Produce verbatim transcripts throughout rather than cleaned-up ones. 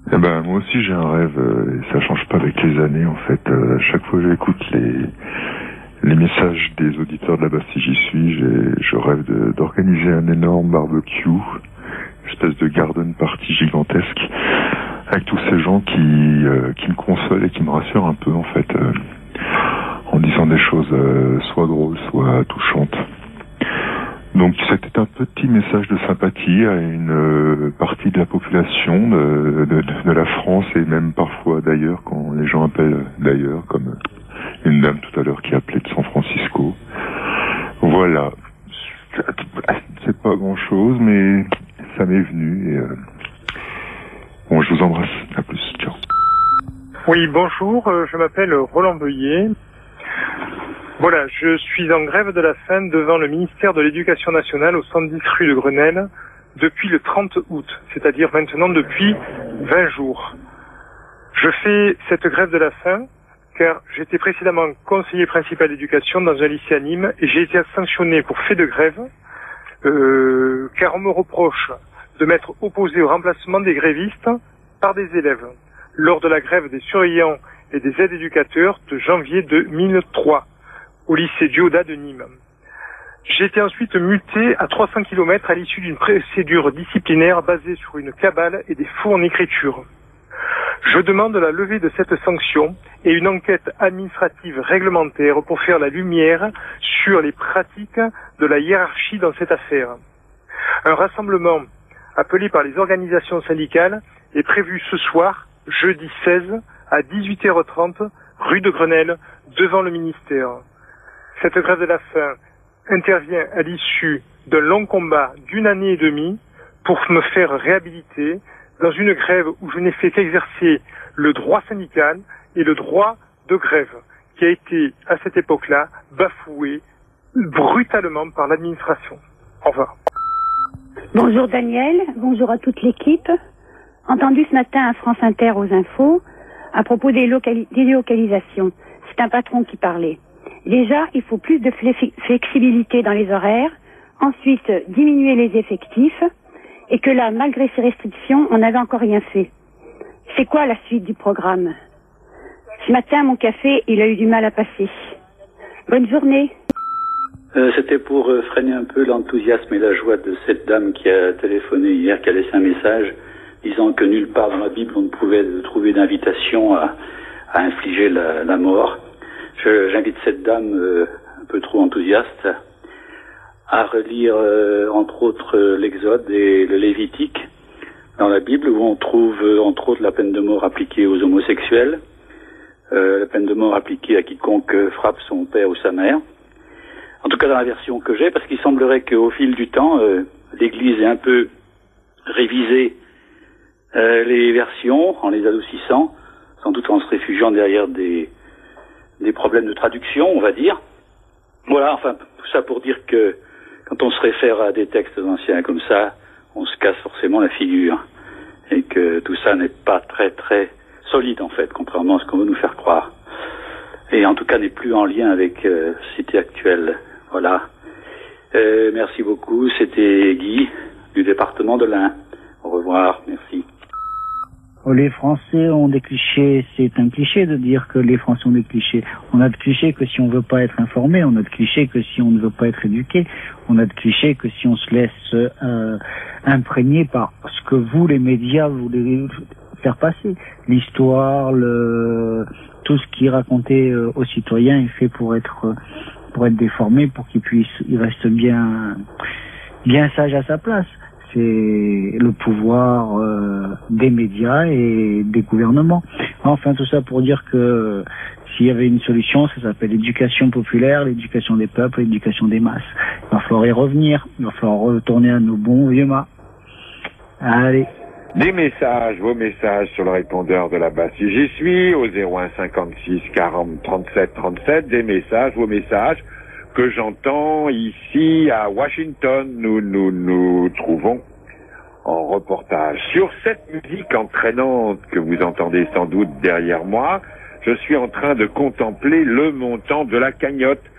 Eh ben moi aussi j'ai un rêve euh, et ça change pas avec les années en fait. Euh, à chaque fois que j'écoute les les messages des auditeurs de la Bastille J'y suis, j'ai, je rêve de, d'organiser un énorme barbecue, une espèce de garden party gigantesque avec tous ces gens qui euh, qui me consolent et qui me rassurent un peu en fait euh, en disant des choses euh, soit drôles soit touchantes. Donc c'était un petit message de sympathie à une euh, partie de la population de, de, de la France et même parfois d'ailleurs quand les gens appellent d'ailleurs, comme une dame tout à l'heure qui appelait de San Francisco. Voilà, c'est pas grand chose mais ça m'est venu et euh... bon, je vous embrasse, à plus, ciao. Oui, bonjour, euh, je m'appelle Roland Beuillet. Voilà, je suis en grève de la faim devant le ministère de l'Éducation nationale au cent dix rue de Grenelle depuis le trente août, c'est-à-dire maintenant depuis vingt jours. Je fais cette grève de la faim car j'étais précédemment conseiller principal d'éducation dans un lycée à Nîmes et j'ai été sanctionné pour fait de grève euh, car on me reproche de m'être opposé au remplacement des grévistes par des élèves lors de la grève des surveillants et des aides éducateurs de janvier deux mille trois. Au lycée Dioda de Nîmes. J'ai été ensuite muté à trois cents kilomètres à l'issue d'une procédure disciplinaire basée sur une cabale et des faux en écriture. Je demande la levée de cette sanction et une enquête administrative réglementaire pour faire la lumière sur les pratiques de la hiérarchie dans cette affaire. Un rassemblement appelé par les organisations syndicales est prévu ce soir, jeudi seize, à dix-huit heures trente, rue de Grenelle, devant le ministère. Cette grève de la faim intervient à l'issue d'un long combat d'une année et demie pour me faire réhabiliter dans une grève où je n'ai fait qu'exercer le droit syndical et le droit de grève qui a été, à cette époque-là, bafoué brutalement par l'administration. Au revoir. Bonjour Daniel, bonjour à toute l'équipe. Entendu ce matin à France Inter aux infos à propos des locali- délocalisations. C'est un patron qui parlait. Déjà, il faut plus de flexibilité dans les horaires, ensuite diminuer les effectifs, et que là, malgré ces restrictions, on n'avait encore rien fait. C'est quoi la suite du programme? Ce matin, mon café, il a eu du mal à passer. Bonne journée. Euh, c'était pour euh, freiner un peu l'enthousiasme et la joie de cette dame qui a téléphoné hier, qui a laissé un message disant que nulle part dans la Bible on ne pouvait trouver d'invitation à, à infliger la, la mort. Je, j'invite cette dame euh, un peu trop enthousiaste à relire euh, entre autres euh, l'Exode et le Lévitique dans la Bible où on trouve euh, entre autres la peine de mort appliquée aux homosexuels, euh, la peine de mort appliquée à quiconque euh, frappe son père ou sa mère. En tout cas dans la version que j'ai, parce qu'il semblerait qu'au fil du temps, euh, l'Église ait un peu révisé euh, les versions en les adoucissant, sans doute en se réfugiant derrière des des problèmes de traduction, on va dire. Voilà, enfin, tout ça pour dire que quand on se réfère à des textes anciens comme ça, on se casse forcément la figure. Et que tout ça n'est pas très très solide en fait, contrairement à ce qu'on veut nous faire croire. Et en tout cas n'est plus en lien avec euh, la société actuelle. Voilà. Euh, merci beaucoup, c'était Guy, du département de l'Ain. Au revoir, merci. Les Français ont des clichés, c'est un cliché de dire que les Français ont des clichés. On a de clichés que si on veut pas être informé, on a de clichés que si on ne veut pas être éduqué, on a de clichés que si on se laisse euh, imprégner par ce que vous, les médias, voulez faire passer. L'histoire, le tout ce qui est raconté euh, aux citoyens est fait pour être pour être déformé, pour qu'il puisse, il reste bien bien sage à sa place. C'est le pouvoir euh, des médias et des gouvernements. Enfin, tout ça pour dire que s'il y avait une solution, ça s'appelle l'éducation populaire, l'éducation des peuples, l'éducation des masses. Il va falloir y revenir, il va falloir retourner à nos bons vieux mâts. Allez. Des messages, vos messages sur le répondeur de la Bastille J'y suis, au zéro un cinquante-six quarante trente-sept trente-sept, des messages, vos messages que j'entends ici à Washington. Nous nous nous trouvons en reportage sur cette musique entraînante que vous entendez sans doute derrière moi. Je suis en train de contempler le montant de la cagnotte.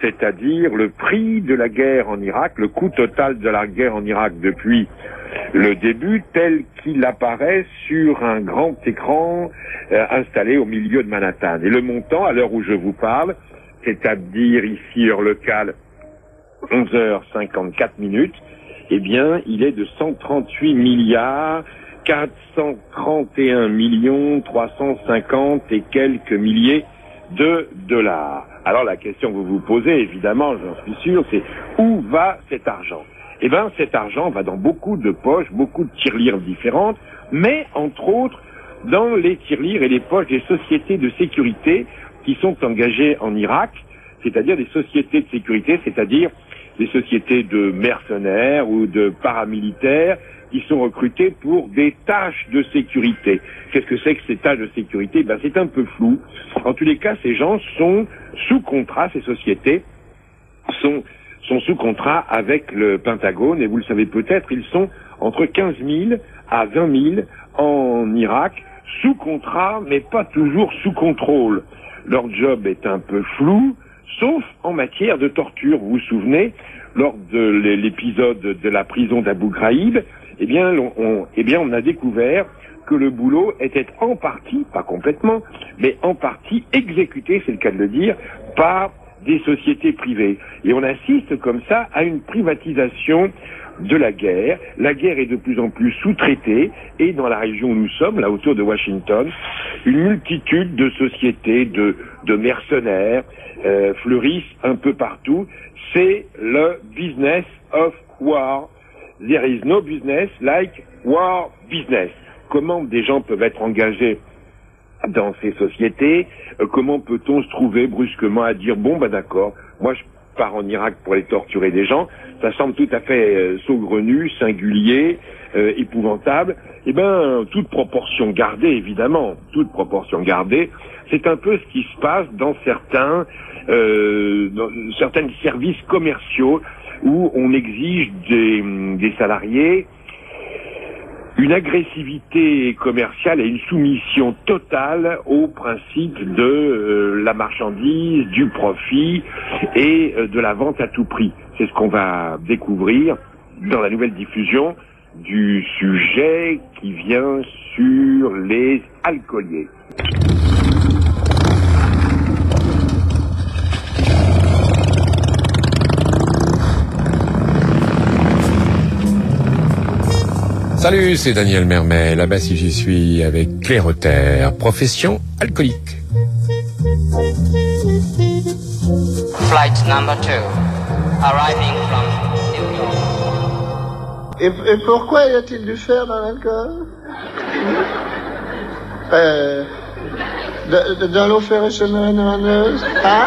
c'est-à-dire le prix de la guerre en Irak, le coût total de la guerre en Irak depuis le début, tel qu'il apparaît sur un grand écran euh, installé au milieu de Manhattan. Et le montant, à l'heure où je vous parle, c'est-à-dire ici heure locale, onze heures cinquante-quatre minutes, eh bien, il est de cent trente-huit milliards quatre cent trente et un millions trois cent cinquante et quelques milliers de dollars. Alors la question que vous vous posez, évidemment, j'en suis sûr, c'est où va cet argent? Eh bien, cet argent va dans beaucoup de poches, beaucoup de tirelires différentes, mais entre autres dans les tirelires et les poches des sociétés de sécurité qui sont engagées en Irak, c'est-à-dire des sociétés de sécurité, c'est-à-dire des sociétés de mercenaires ou de paramilitaires qui sont recrutés pour des tâches de sécurité. Qu'est-ce que c'est que ces tâches de sécurité? Ben, c'est un peu flou. En tous les cas, ces gens sont sous contrat, ces sociétés sont, sont sous contrat avec le Pentagone, et vous le savez peut-être, ils sont entre quinze mille à vingt mille en Irak, sous contrat, mais pas toujours sous contrôle. Leur job est un peu flou, sauf en matière de torture. Vous vous souvenez, lors de l'épisode de la prison d'Abu Ghraib, eh bien, on, on, eh bien, on a découvert que le boulot était en partie, pas complètement, mais en partie exécuté, c'est le cas de le dire, par des sociétés privées. Et on assiste comme ça à une privatisation de la guerre. La guerre est de plus en plus sous-traitée, et dans la région où nous sommes, là autour de Washington, une multitude de sociétés, de, de mercenaires euh, fleurissent un peu partout. C'est le business of war. There is no business like war business. Comment des gens peuvent être engagés dans ces sociétés? euh, Comment peut-on se trouver brusquement à dire bon bah d'accord, moi je pars en Irak pour aller torturer des gens? Ça semble tout à fait euh, saugrenu, singulier, euh, épouvantable. Eh ben, toute proportion gardée, évidemment, toute proportion gardée, c'est un peu ce qui se passe dans certains, euh, dans certains services commerciaux où on exige des, des salariés une agressivité commerciale et une soumission totale aux principes de euh, la marchandise, du profit et euh, de la vente à tout prix. C'est ce qu'on va découvrir dans la nouvelle diffusion du sujet qui vient sur les alcooliers. Salut, c'est Daniel Mermet. Là-bas, si j'y suis avec Claire Auter, profession alcoolique. Flight number two, arriving from New York. Et, et pourquoi y a-t-il du fer dans l'alcool? euh, de, de, Dans l'eau ferrochenoraneuse, hein?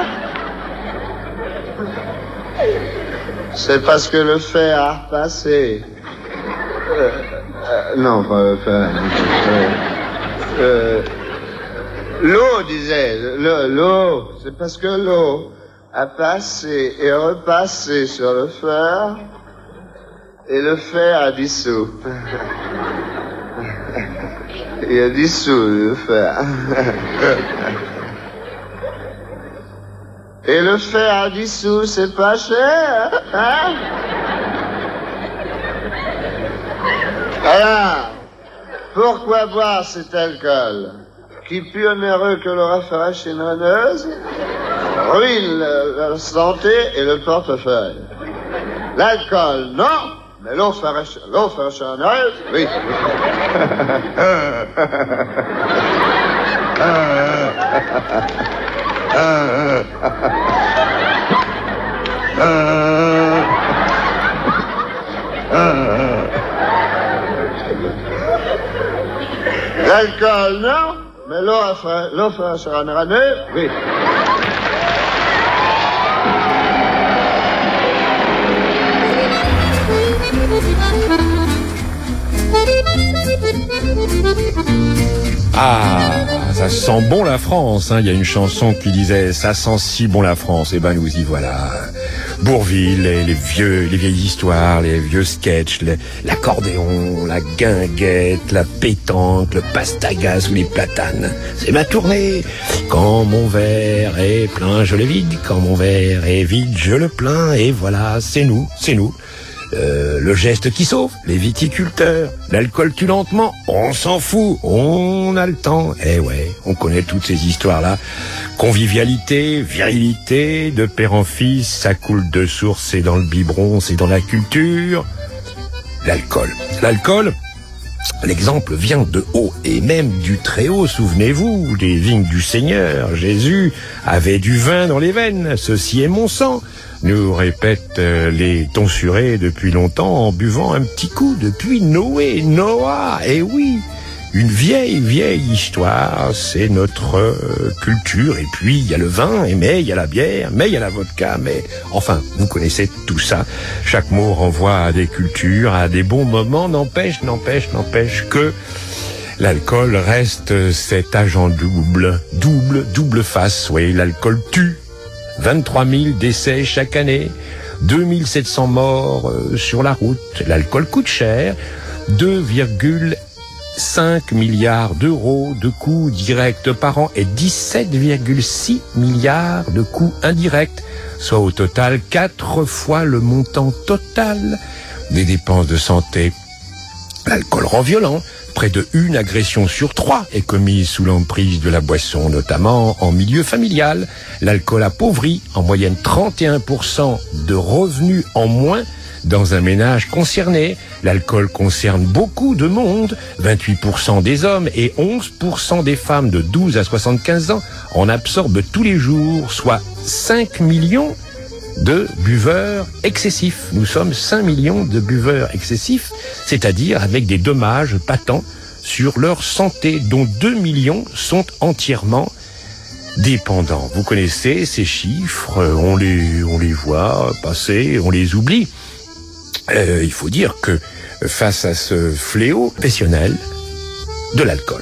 C'est parce que le fer a repassé. Euh, euh, non, pas le fer. Euh, euh, l'eau, disait, l'eau, c'est parce que l'eau a passé et repassé sur le fer, et le fer a dissous. Il a dissous le fer. Et le fer a dissous, c'est pas cher, hein? Alors, pourquoi boire cet alcool qui, plus onéreux que l'aura faracinoneuse, ruine la, la santé et le portefeuille? L'alcool, non, mais l'eau faracinoneuse, oui. L'alcool, non, mais l'eau faracinoneuse, oui. Ah, Ça sent bon la France, hein. Il y a une chanson qui disait « Ça sent si bon la France ». Eh ben nous y voilà. Bourville, les, les vieux, les vieilles histoires, les vieux sketchs, les, l'accordéon, la guinguette, la pétanque, le pastaga sous les platanes. C'est ma tournée. Quand mon verre est plein, je le vide. Quand mon verre est vide, je le plains. Et voilà, c'est nous, c'est nous. Euh, le geste qui sauve, les viticulteurs, l'alcool tue lentement, on s'en fout, on a le temps. Eh ouais, on connaît toutes ces histoires-là. Convivialité, virilité, de père en fils, ça coule de source, c'est dans le biberon, c'est dans la culture. L'alcool. L'alcool, l'exemple vient de haut, et même du très haut, souvenez-vous, des vignes du Seigneur. Jésus avait du vin dans les veines, ceci est mon sang. Nous répètent euh, les tonsurés depuis longtemps en buvant un petit coup depuis Noé, Noah. Et oui, une vieille, vieille histoire, c'est notre euh, culture. Et puis, il y a le vin, et mais il y a la bière, mais il y a la vodka, mais... Enfin, vous connaissez tout ça. Chaque mot renvoie à des cultures, à des bons moments. N'empêche, n'empêche, n'empêche que... l'alcool reste cet agent double, double, double face. Oui, l'alcool tue. vingt-trois mille décès chaque année, deux mille sept cents morts euh, sur la route. L'alcool coûte cher, deux virgule cinq milliards d'euros de coûts directs par an et dix-sept virgule six milliards de coûts indirects, soit au total quatre fois le montant total des dépenses de santé. L'alcool rend violent. Près de une agression sur trois est commise sous l'emprise de la boisson, notamment en milieu familial. L'alcool appauvrit en moyenne trente et un pour cent de revenus en moins dans un ménage concerné. L'alcool concerne beaucoup de monde. vingt-huit pour cent des hommes et onze pour cent des femmes de douze à soixante-quinze ans en absorbent tous les jours, soit cinq millions de buveurs excessifs. Nous sommes cinq millions de buveurs excessifs, c'est-à-dire avec des dommages patents sur leur santé, dont deux millions sont entièrement dépendants. Vous connaissez ces chiffres, on les, on les voit passer, on les oublie. Euh, il faut dire que face à ce fléau professionnel de l'alcool,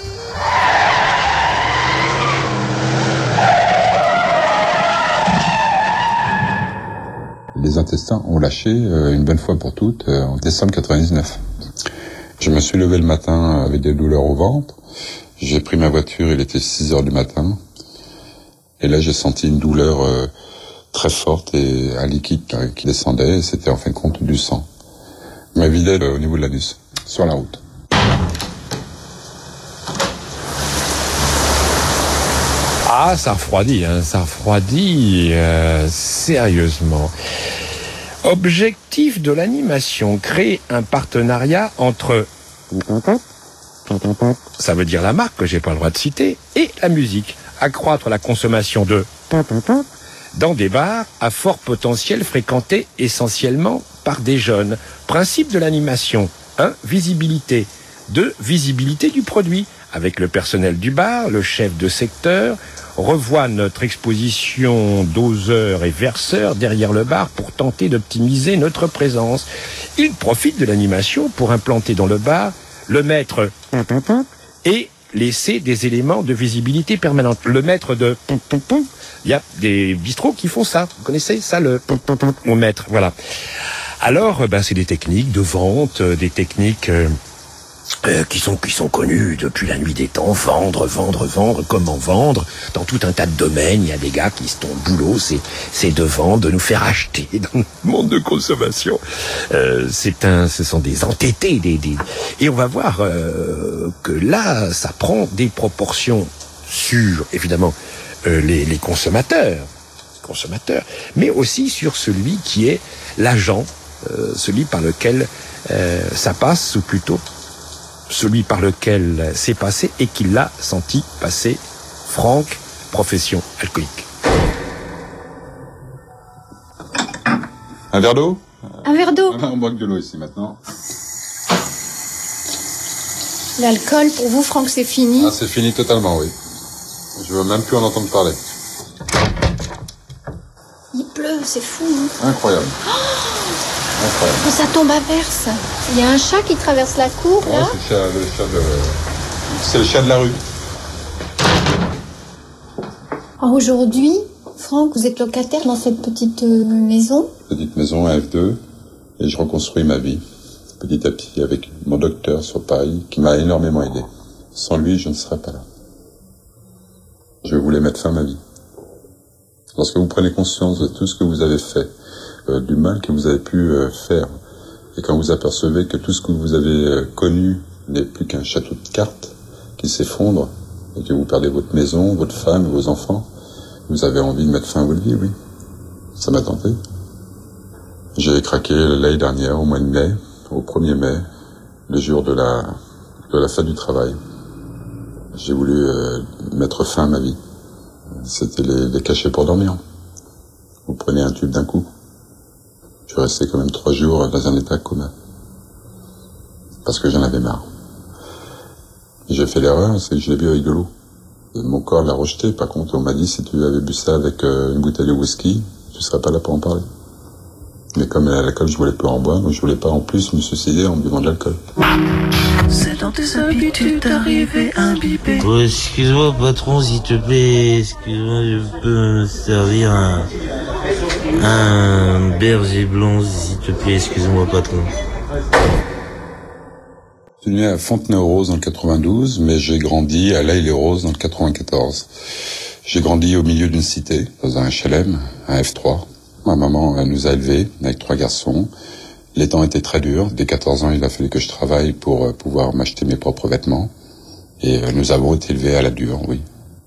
les intestins ont lâché euh, une bonne fois pour toutes euh, en décembre quatre-vingt-dix-neuf. Je me suis levé le matin avec des douleurs au ventre. J'ai pris ma voiture, il était six heures du matin. Et là, j'ai senti une douleur euh, très forte et un liquide euh, qui descendait. Et c'était en fin de compte du sang. Je m'a vidé euh, au niveau de l'anus, sur la route. Ah, ça refroidit, hein, ça refroidit euh, sérieusement. Objectif de l'animation, créer un partenariat entre, ça veut dire la marque que j'ai pas le droit de citer, et la musique. Accroître la consommation de dans des bars à fort potentiel fréquentés essentiellement par des jeunes. Principe de l'animation. un. Visibilité. deux. Visibilité du produit. Avec le personnel du bar, le chef de secteur revoit notre exposition doseur et verseur derrière le bar pour tenter d'optimiser notre présence. Il profite de l'animation pour implanter dans le bar le maître et laisser des éléments de visibilité permanente. Le maître de... Il y a des bistrots qui font ça. Vous connaissez ça, le mon maître, voilà. Alors, ben, c'est des techniques de vente, des techniques... Euh, Euh, qui sont qui sont connus depuis la nuit des temps, vendre, vendre, vendre, comment vendre, dans tout un tas de domaines. Il y a des gars qui sont boulot, c'est c'est de vendre, de nous faire acheter dans le monde de consommation. Euh, c'est un, ce sont des entêtés, des, des et on va voir euh, que là, ça prend des proportions sur évidemment euh, les les consommateurs, consommateurs, mais aussi sur celui qui est l'agent, euh, celui par lequel euh, ça passe, ou plutôt celui par lequel c'est passé et qui l'a senti passer. Franck, profession alcoolique. Un verre d'eau ? Un verre d'eau. On boit que de l'eau ici maintenant. L'alcool, pour vous, Franck, c'est fini ? Ah, c'est fini totalement, oui. Je veux même plus en entendre parler. Il pleut, c'est fou. Hein ? Incroyable. Oh, Incroyable. ça tombe à verse. Il y a un chat qui traverse la cour, ouais, là. C'est le chat, le chat de... C'est le chat de la rue. Alors aujourd'hui, Franck, vous êtes locataire dans cette petite euh, maison. Petite maison à F deux, et je reconstruis ma vie, petit à petit, avec mon docteur sur Paris, qui m'a énormément aidé. Sans lui, je ne serais pas là. Je voulais mettre fin à ma vie. Lorsque vous prenez conscience de tout ce que vous avez fait, euh, du mal que vous avez pu euh, faire, et quand vous apercevez que tout ce que vous avez euh, connu n'est plus qu'un château de cartes qui s'effondre, et que vous perdez votre maison, votre femme, vos enfants, vous avez envie de mettre fin à votre vie, oui. Ça m'a tenté. J'ai craqué l'année dernière, au mois de mai, au premier mai, le jour de la, de la fête du travail. J'ai voulu euh, mettre fin à ma vie. C'était les, les cachets pour dormir. Vous prenez un tube d'un coup. Je suis resté quand même trois jours dans un état commun. Parce que j'en avais marre. J'ai fait l'erreur, c'est que je l'ai bu avec de l'eau. Mon corps l'a rejeté. Par contre, on m'a dit, si tu avais bu ça avec euh, une bouteille de whisky, tu serais pas là pour en parler. Mais comme à l'alcool, je voulais plus en boire, donc je voulais pas en plus me suicider en buvant de l'alcool. C'est dans tes habitudes d'arriver imbibé. Oh, excuse-moi, patron, s'il te plaît. Excuse-moi, je peux me servir un, un berger blanc, s'il te plaît. Excuse-moi, patron. Je suis né à Fontenay-aux-Roses dans le quatre-vingt-douze, mais j'ai grandi à L'Haÿ-les-Roses dans le quatre-vingt-quatorze. J'ai grandi au milieu d'une cité, dans un H L M, un F trois. Ma maman nous a élevés avec trois garçons. Les temps étaient très durs. Dès quatorze ans, il a fallu que je travaille pour pouvoir m'acheter mes propres vêtements. Et nous avons été élevés à la dure, oui.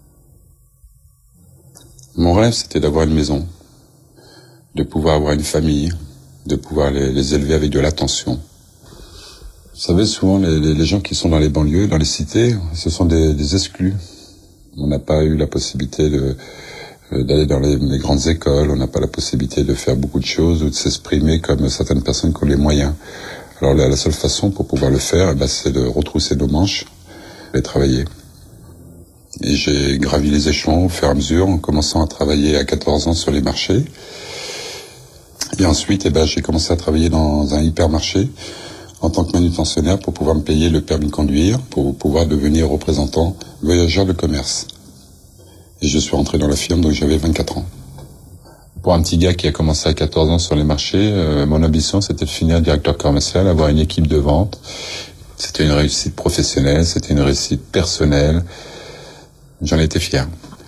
Mon rêve, c'était d'avoir une maison, de pouvoir avoir une famille, de pouvoir les, les élever avec de l'attention. Vous savez, souvent, les, les, les gens qui sont dans les banlieues, dans les cités, ce sont des, des exclus. On n'a pas eu la possibilité de... d'aller dans les, les grandes écoles, on n'a pas la possibilité de faire beaucoup de choses ou de s'exprimer comme certaines personnes qui ont les moyens. Alors la, la seule façon pour pouvoir le faire, eh ben, c'est de retrousser nos manches et travailler. Et j'ai gravi les échelons au fur et à mesure en commençant à travailler à quatorze ans sur les marchés. Et ensuite, eh ben, j'ai commencé à travailler dans un hypermarché en tant que manutentionnaire pour pouvoir me payer le permis de conduire, pour pouvoir devenir représentant voyageur de commerce. Et je suis rentré dans la firme, donc j'avais vingt-quatre ans. Pour un petit gars qui a commencé à quatorze ans sur les marchés, euh, mon ambition c'était de finir directeur commercial, avoir une équipe de vente. C'était une réussite professionnelle, c'était une réussite personnelle. J'en étais fier.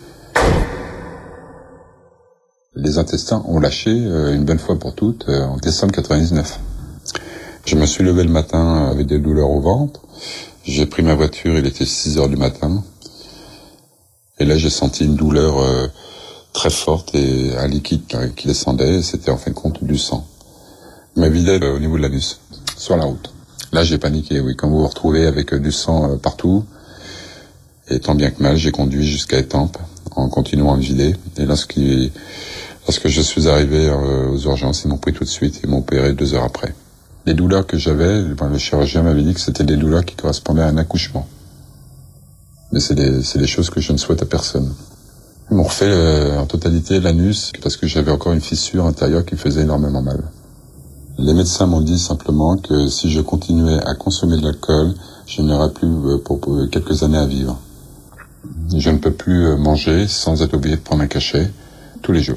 Les intestins ont lâché euh, une bonne fois pour toutes euh, en décembre quatre-vingt-dix-neuf. Je me suis levé le matin avec des douleurs au ventre. J'ai pris ma voiture, il était six heures du matin. Et là, j'ai senti une douleur euh, très forte et un liquide qui descendait. Et c'était en fin de compte du sang. Il m'a vidé euh, au niveau de l'anus, sur la route. Là, j'ai paniqué, oui. Quand vous vous retrouvez avec euh, du sang euh, partout, et tant bien que mal, j'ai conduit jusqu'à Étampes en continuant à me vider. Et lorsqu'il, lorsque je suis arrivé euh, aux urgences, ils m'ont pris tout de suite et m'ont opéré deux heures après. Les douleurs que j'avais, ben, le chirurgien m'avait dit que c'était des douleurs qui correspondaient à un accouchement. Mais c'est des, c'est des choses que je ne souhaite à personne. Ils m'ont refait euh, en totalité l'anus parce que j'avais encore une fissure intérieure qui faisait énormément mal. Les médecins m'ont dit simplement que si je continuais à consommer de l'alcool, je n'aurais plus euh, pour, pour quelques années à vivre. Je ne peux plus euh, manger sans être obligé de prendre un cachet tous les jours.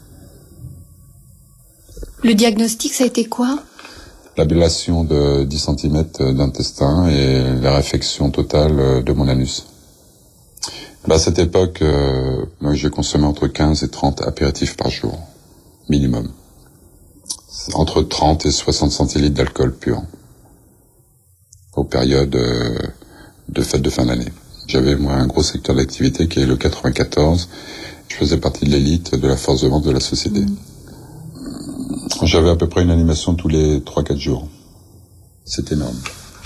Le diagnostic, ça a été quoi ? L'ablation de dix centimètres d'intestin et la réfection totale de mon anus. Bah, à cette époque, euh, moi, je consommais entre quinze et trente apéritifs par jour, minimum. Entre trente et soixante centilitres d'alcool pur, aux périodes euh, de fête de fin d'année. J'avais, moi, un gros secteur d'activité qui est le quatre-vingt-quatorze. Je faisais partie de l'élite de la force de vente de la société. Mmh. J'avais à peu près une animation tous les trois quatre jours. C'est énorme.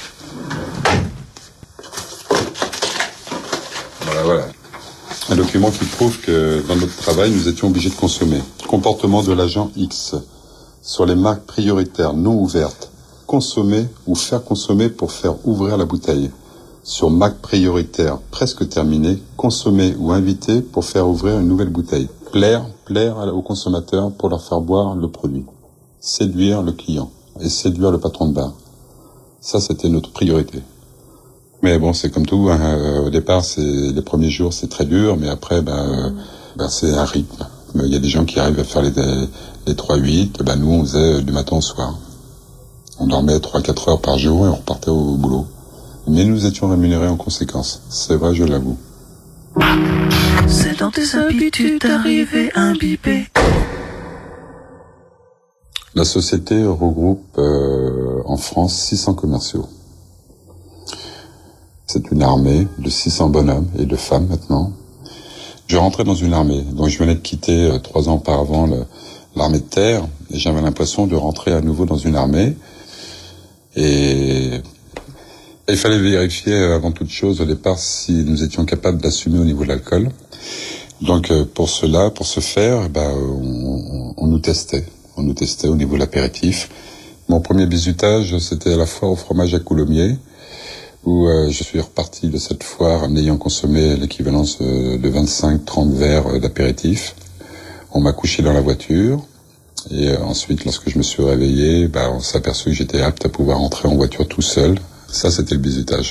Voilà, voilà. Un document qui prouve que dans notre travail, nous étions obligés de consommer. Comportement de l'agent X. Sur les marques prioritaires non ouvertes, consommer ou faire consommer pour faire ouvrir la bouteille. Sur marque prioritaire presque terminée, consommer ou inviter pour faire ouvrir une nouvelle bouteille. Plaire, plaire aux consommateurs pour leur faire boire le produit. Séduire le client et séduire le patron de bar. Ça, c'était notre priorité. Mais bon, c'est comme tout, hein. Au départ, c'est les premiers jours, c'est très dur, mais après, ben, euh, Ben, c'est un rythme. Il y a des gens qui arrivent à faire les, les trois huit. Ben, nous, on faisait du matin au soir. On dormait trois quatre heures par jour et on repartait au boulot. Mais nous étions rémunérés en conséquence. C'est vrai, je l'avoue. C'est dans tes habitudes d'arriver imbibé. La société regroupe euh, en France six cents commerciaux. C'est une armée de six cents bonhommes et de femmes maintenant. Je rentrais dans une armée, donc je venais de quitter euh, trois ans auparavant le, l'armée de terre, et j'avais l'impression de rentrer à nouveau dans une armée. Et il fallait vérifier euh, avant toute chose au départ si nous étions capables d'assumer au niveau de l'alcool. Donc euh, pour cela, pour ce faire, bah, on, on nous testait. On nous testait au niveau de l'apéritif. Mon premier bizutage, c'était à la foire au fromage à Coulommiers, où euh, je suis reparti de cette foire en ayant consommé l'équivalence euh, de vingt-cinq trente verres euh, d'apéritif. On m'a couché dans la voiture, et euh, ensuite, lorsque je me suis réveillé, bah, on s'est aperçu que j'étais apte à pouvoir entrer en voiture tout seul. Ça, c'était le bizutage.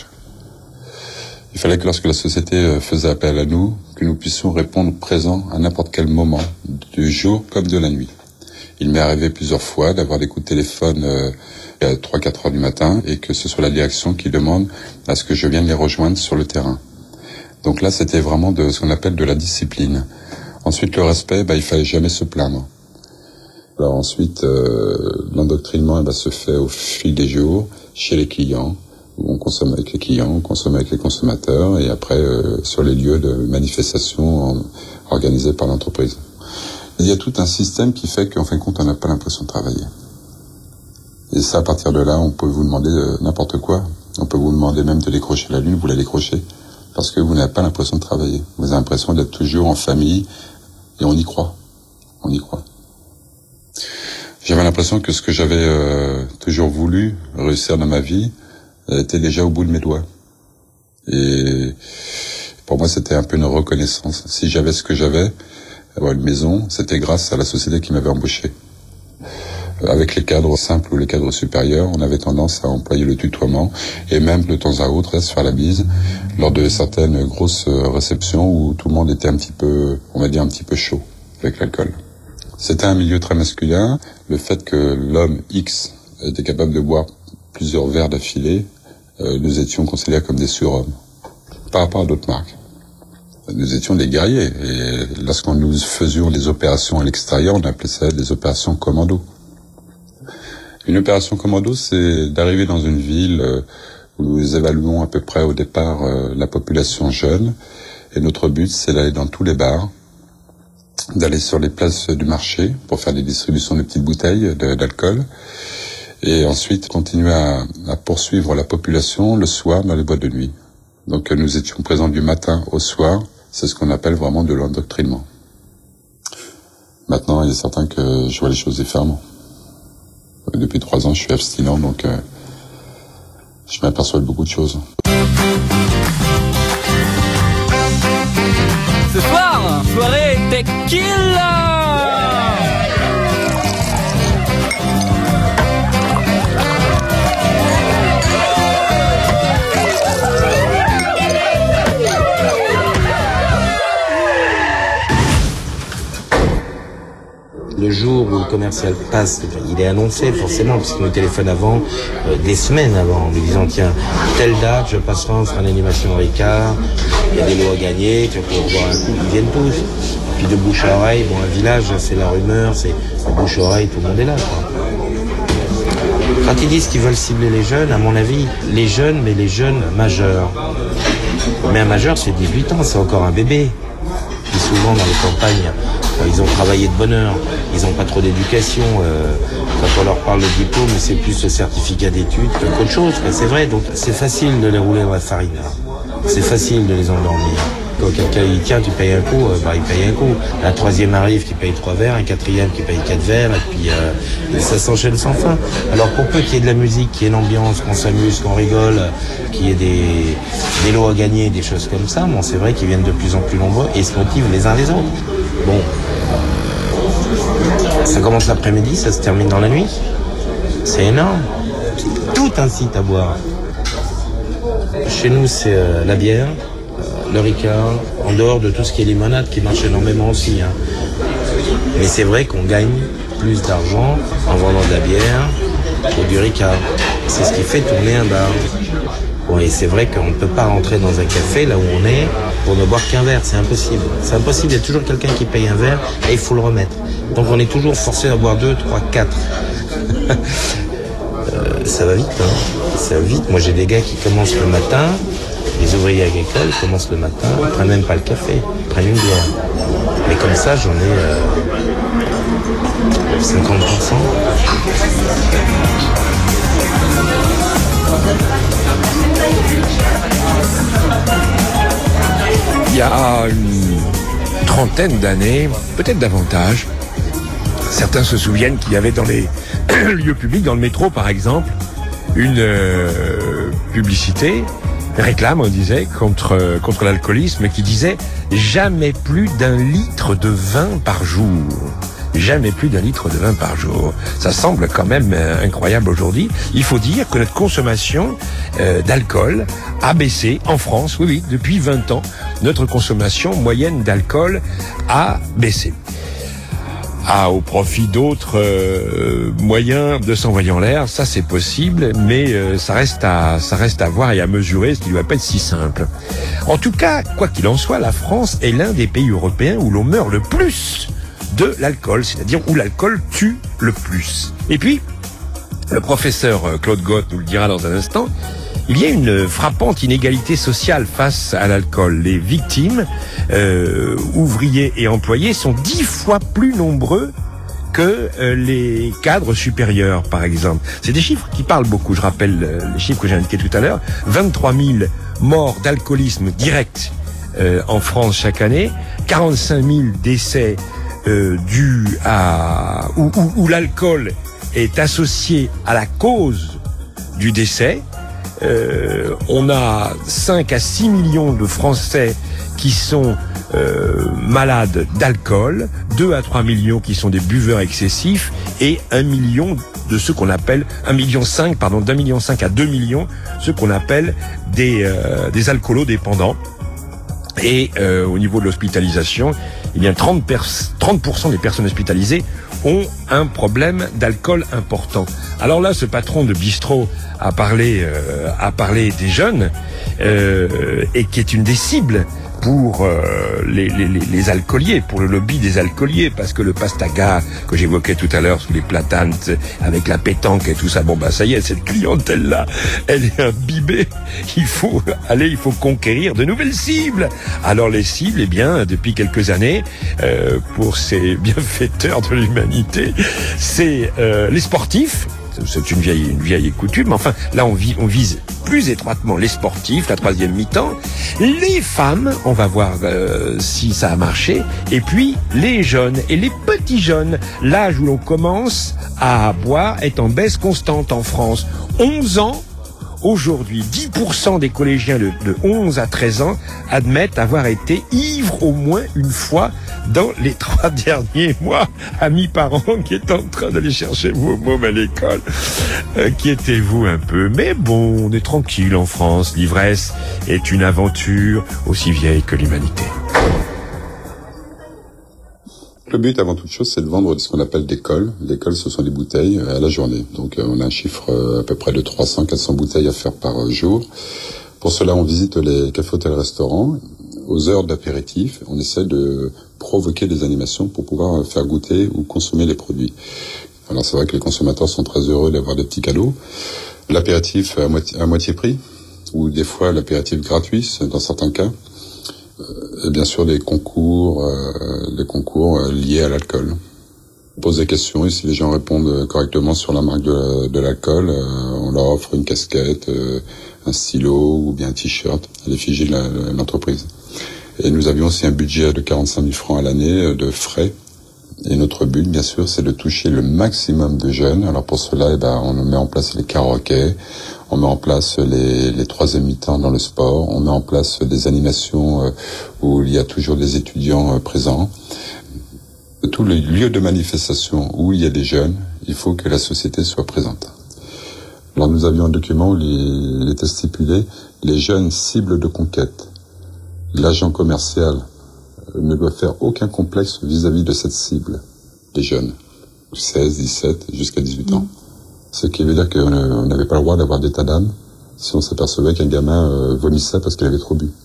Il fallait que lorsque la société euh, faisait appel à nous, que nous puissions répondre présents à n'importe quel moment, du jour comme de la nuit. Il m'est arrivé plusieurs fois d'avoir des coups de téléphone euh, à trois quatre heures du matin et que ce soit la direction qui demande à ce que je vienne les rejoindre sur le terrain. Donc là, c'était vraiment de ce qu'on appelle de la discipline. Ensuite, le respect, bah, il fallait jamais se plaindre. Alors ensuite, euh, l'endoctrinement bah, se fait au fil des jours, chez les clients, où on consomme avec les clients, on consomme avec les consommateurs, et après euh, sur les lieux de manifestation en, organisés par l'entreprise. Il y a tout un système qui fait qu'en fin de compte, on n'a pas l'impression de travailler. Et ça, à partir de là, on peut vous demander euh, n'importe quoi. On peut vous demander même de décrocher la lune, vous la décrochez, parce que vous n'avez pas l'impression de travailler. Vous avez l'impression d'être toujours en famille, et on y croit. On y croit. J'avais l'impression que ce que j'avais euh, toujours voulu réussir dans ma vie était déjà au bout de mes doigts. Et pour moi, c'était un peu une reconnaissance. Si j'avais ce que j'avais, avoir une maison, c'était grâce à la société qui m'avait embauché. Avec les cadres simples ou les cadres supérieurs, on avait tendance à employer le tutoiement et même de temps à autre à se faire la bise lors de certaines grosses réceptions où tout le monde était un petit peu, on va dire un petit peu chaud avec l'alcool. C'était un milieu très masculin. Le fait que l'homme X était capable de boire plusieurs verres d'affilée, euh, nous étions considérés comme des surhommes par rapport à d'autres marques. Nous étions des guerriers, et lorsqu'on nous faisions des opérations à l'extérieur, on appelait ça des opérations commando. Une opération commando, c'est d'arriver dans une ville où nous évaluons à peu près au départ la population jeune, et notre but, c'est d'aller dans tous les bars, d'aller sur les places du marché pour faire des distributions de petites bouteilles de, d'alcool, et ensuite continuer à, à poursuivre la population le soir dans les boîtes de nuit. Donc nous étions présents du matin au soir. C'est ce qu'on appelle vraiment de l'endoctrinement. Maintenant, il est certain que je vois les choses différemment. Depuis trois ans, je suis abstinent, donc euh, je m'aperçois de beaucoup de choses. Ce soir, soirée tequila. Le jour où le commercial passe, il est annoncé forcément, parce qu'il nous téléphone avant, euh, des semaines avant, en lui disant tiens, telle date, je passerai, on fera une animation en Ricard, il y a des lots à gagner, tu vas pouvoir boire un coup, ils viennent tous. Puis de bouche à oreille, bon, un village, c'est la rumeur, c'est de bouche à oreille, tout le monde est là, quoi. Quand ils disent qu'ils veulent cibler les jeunes, à mon avis, les jeunes, mais les jeunes majeurs. Mais un majeur, c'est dix-huit ans, c'est encore un bébé. Puis souvent, dans les campagnes, ils ont travaillé de bonne heure, ils n'ont pas trop d'éducation. Euh, quand on leur parle de diplôme, c'est plus le certificat d'études qu'autre chose. C'est vrai, donc c'est facile de les rouler dans la farine. C'est facile de les endormir. Quand quelqu'un dit tiens, tu payes un coup, euh, bah il paye un coup. Un troisième arrive qui paye trois verres, un quatrième qui paye quatre verres, et puis euh, ça s'enchaîne sans fin. Alors pour peu qu'il y ait de la musique, qu'il y ait l'ambiance, qu'on s'amuse, qu'on rigole, qu'il y ait des, des lots à gagner, des choses comme ça, bon c'est vrai qu'ils viennent de plus en plus nombreux et se motivent les uns les autres. Bon, ça commence l'après-midi, ça se termine dans la nuit. C'est énorme. Tout incite à boire. Chez nous, c'est euh, la bière. le Ricard, en dehors de tout ce qui est limonade qui marche énormément aussi. Hein. Mais c'est vrai qu'on gagne plus d'argent en vendant de la bière que du Ricard. C'est ce qui fait tourner un bar. Bon, et c'est vrai qu'on ne peut pas rentrer dans un café là où on est pour ne boire qu'un verre, c'est impossible. C'est impossible, il y a toujours quelqu'un qui paye un verre et il faut le remettre. Donc on est toujours forcé à boire deux, trois, quatre. euh, ça va vite, hein. Ça va vite. Moi j'ai des gars qui commencent le matin, les ouvriers agricoles commencent le matin, ils prennent même pas le café, ils prennent une bière. Mais comme ça j'en ai euh, cinquante pour cent. Il y a une trentaine d'années, peut-être davantage, certains se souviennent qu'il y avait dans les lieux publics, dans le métro par exemple, une euh, publicité, réclame, on disait, contre, contre l'alcoolisme, qui disait « jamais plus d'un litre de vin par jour ». Jamais plus d'un litre de vin par jour. Ça semble quand même euh, incroyable aujourd'hui. Il faut dire que notre consommation euh, d'alcool a baissé en France. Oui, oui, depuis vingt ans, notre consommation moyenne d'alcool a baissé. Ah, au profit d'autres euh, moyens de s'envoyer en l'air, ça c'est possible, mais euh, ça reste à ça reste à voir et à mesurer, ce qui ne va pas être si simple. En tout cas, quoi qu'il en soit, la France est l'un des pays européens où l'on meurt le plus de l'alcool, c'est-à-dire où l'alcool tue le plus. Et puis, le professeur Claude Gott nous le dira dans un instant, il y a une frappante inégalité sociale face à l'alcool. Les victimes, euh, ouvriers et employés, sont dix fois plus nombreux que euh, les cadres supérieurs, par exemple. C'est des chiffres qui parlent beaucoup. Je rappelle euh, les chiffres que j'ai indiqués tout à l'heure. vingt-trois mille morts d'alcoolisme direct euh, en France chaque année, quarante-cinq mille décès Euh, dû à où, où, où l'alcool est associé à la cause du décès. Euh, on a cinq à six millions de Français qui sont euh, malades d'alcool, deux à trois millions qui sont des buveurs excessifs et un million de ceux qu'on appelle un million cinq, pardon, d'un million cinq à deux millions, ceux qu'on appelle des euh, des alcoolodépendants. Et euh, au niveau de l'hospitalisation, eh bien trente pour cent des personnes hospitalisées ont un problème d'alcool important. Alors là, ce patron de bistrot a parlé, euh, a parlé des jeunes euh, et qui est une des cibles pour euh, les, les, les alcooliers, pour le lobby des alcooliers, parce que le pastaga que j'évoquais tout à l'heure sous les platanes, avec la pétanque et tout ça, bon bah ça y est, cette clientèle-là, elle est imbibée. Il faut aller, il faut conquérir de nouvelles cibles. Alors les cibles, eh bien, depuis quelques années, euh, pour ces bienfaiteurs de l'humanité, c'est euh, les sportifs. C'est une vieille, une vieille coutume. Enfin, là, on, vit, on vise plus étroitement les sportifs, la troisième mi-temps, les femmes, on va voir euh, si ça a marché, et puis les jeunes et les petits jeunes. L'âge où l'on commence à boire est en baisse constante en France. onze ans. Aujourd'hui, dix pour cent des collégiens de, de onze à treize ans admettent avoir été ivres au moins une fois dans les trois derniers mois. Amis parents qui est en train d'aller chercher vos mômes à l'école, inquiétez-vous un peu. Mais bon, on est tranquille en France. L'ivresse est une aventure aussi vieille que l'humanité. Le but, avant toute chose, c'est de vendre ce qu'on appelle des cols. Les cols, ce sont des bouteilles à la journée. Donc, on a un chiffre à peu près de trois cents à quatre cents bouteilles à faire par jour. Pour cela, on visite les cafés, hôtels, restaurants. Aux heures d'apéritif, on essaie de provoquer des animations pour pouvoir faire goûter ou consommer les produits. Alors, c'est vrai que les consommateurs sont très heureux d'avoir des petits cadeaux. L'apéritif à moitié, à moitié prix, ou des fois l'apéritif gratuit, dans certains cas. Et bien sûr des concours, euh, des concours euh, liés à l'alcool. On pose des questions et si les gens répondent correctement sur la marque de, de l'alcool, euh, on leur offre une casquette, euh, un stylo ou bien un t-shirt à l'effigie de, la, de l'entreprise. Et nous avions aussi un budget de quarante-cinq mille francs à l'année de frais. Et notre but, bien sûr, c'est de toucher le maximum de jeunes. Alors pour cela, eh ben, on met en place les karaokés, on met en place les, les troisième mi-temps dans le sport, on met en place des animations euh, où il y a toujours des étudiants euh, présents. Tous les lieux de manifestation où il y a des jeunes, il faut que la société soit présente. Alors nous avions un document où il était stipulé les jeunes cibles de conquête. L'agent commercial ne doit faire aucun complexe vis-à-vis de cette cible, les jeunes, seize, dix-sept, jusqu'à dix-huit ans. Ce qui veut dire qu'on n'avait pas le droit d'avoir d'état d'âme si on s'apercevait qu'un gamin euh, vomissait parce qu'il avait trop bu.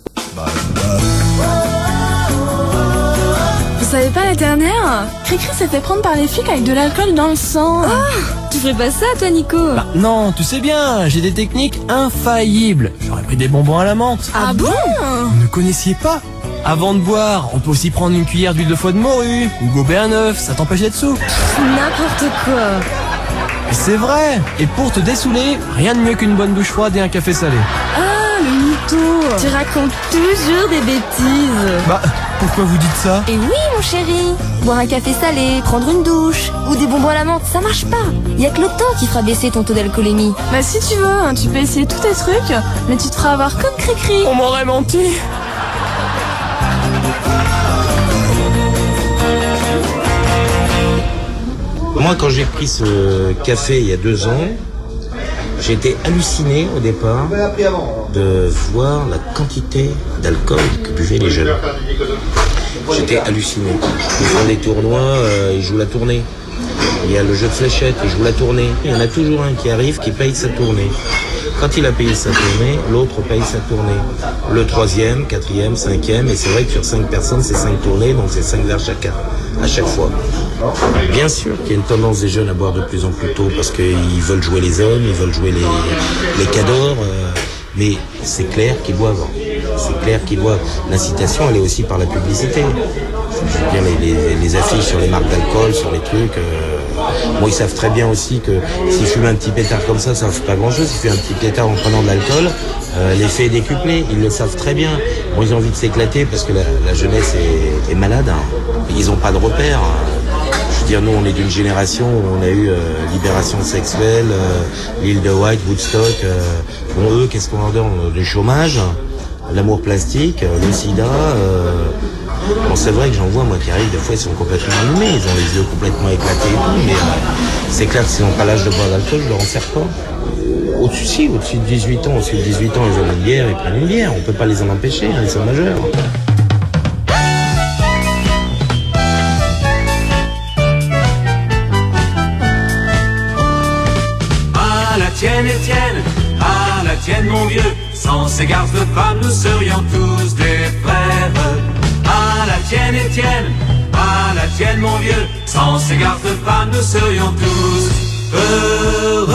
Vous savez pas la dernière, Cricri s'est fait prendre par les flics avec de l'alcool dans le sang. Oh, tu ferais pas ça toi Nico? Bah non, tu sais bien, j'ai des techniques infaillibles. J'aurais pris des bonbons à la menthe. Ah bon? Vous ne connaissiez pas? Avant de boire, on peut aussi prendre une cuillère d'huile de foie de morue ou gober un œuf, ça t'empêche d'être sous. N'importe quoi. Et c'est vrai. Et pour te dessouler, rien de mieux qu'une bonne douche froide et un café salé. Ah, le mytho. Tu racontes toujours des bêtises. Bah, pourquoi vous dites ça? Et oui, mon chéri. Boire un café salé, prendre une douche ou des bonbons à la menthe, ça marche pas. Y a que le temps qui fera baisser ton taux d'alcoolémie. Bah si tu veux, hein, tu peux essayer tous tes trucs, mais tu te feras avoir comme Cricri. On m'aurait menti. Moi, quand j'ai pris ce café il y a deux ans, j'ai été halluciné au départ de voir la quantité d'alcool que buvaient les jeunes. J'étais halluciné. Ils font des tournois, euh, ils jouent la tournée. Il y a le jeu de fléchettes, ils jouent la tournée. Il y en a toujours un qui arrive, qui paye sa tournée. Quand il a payé sa tournée, l'autre paye sa tournée. Le troisième, quatrième, cinquième, et c'est vrai que sur cinq personnes, c'est cinq tournées, donc c'est cinq verres chacun, à chaque fois. Bien sûr qu'il y a une tendance des jeunes à boire de plus en plus tôt parce qu'ils veulent jouer les hommes, ils veulent jouer les, les cadors, euh, mais c'est clair qu'ils boivent. C'est clair qu'ils boivent. L'incitation, elle est aussi par la publicité. Je veux dire, les, les, les affiches sur les marques d'alcool, sur les trucs. Euh, bon, ils savent très bien aussi que s'ils fument un petit pétard comme ça, ça ne fait pas grand-chose. S'ils fument un petit pétard en prenant de l'alcool, euh, l'effet est décuplé. Ils le savent très bien. Bon, ils ont envie de s'éclater parce que la, la jeunesse est, est malade. Hein. Ils n'ont pas de repères. Je veux dire, nous, on est d'une génération où on a eu euh, libération sexuelle, euh, l'île de White, Woodstock. Euh, bon, eux, qu'est-ce qu'on leur donne? Du chômage, l'amour plastique, euh, le sida. Euh, bon, c'est vrai que j'en vois, moi, qui arrivent, des fois, ils sont complètement allumés, ils ont les yeux complètement éclatés et tout, mais euh, c'est clair que s'ils n'ont pas l'âge de boire d'alcool, je leur en sers pas. Au-dessus, si, au-dessus de dix-huit ans, au-dessus de dix-huit ans, ils veulent une bière, ils prennent une bière. On peut pas les en empêcher, hein, ils sont majeurs. Tienne Étienne, à la tienne mon vieux, sans ces garces de femmes nous serions tous des frères. À la tienne Étienne, à la tienne mon vieux, sans ces garces de femmes nous serions tous heureux.